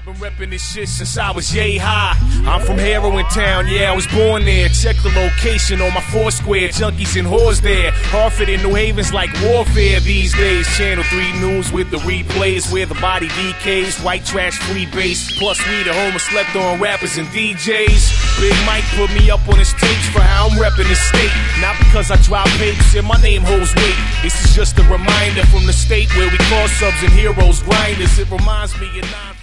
I've been repping this shit since I was yay high. I'm from Heroin Town, yeah, I was born there. Check the location on my Foursquare. Junkies and whores there. Hartford and New Haven's like warfare these days. Channel 3 News with the replays where the body decays. White trash, free base. Plus we the home of slept on rappers and DJs. Big Mike put me up on his tapes for how I'm repping the state. Not because I drop papes and my name holds weight. This is just a reminder from the state where we call subs and heroes grinders. It reminds me of 9